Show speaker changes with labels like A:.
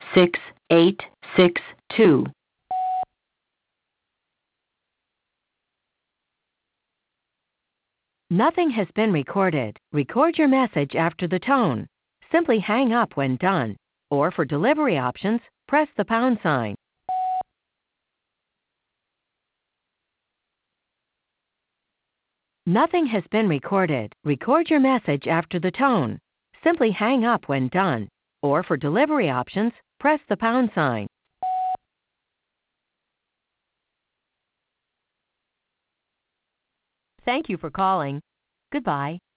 A: 6862. Nothing has been recorded. Record your message after the tone. Simply hang up when done. Or for delivery options, press the pound sign. Nothing has been recorded. Record your message after the tone. Simply hang up when done. Or for delivery options, press the pound sign. Thank you for calling. Goodbye.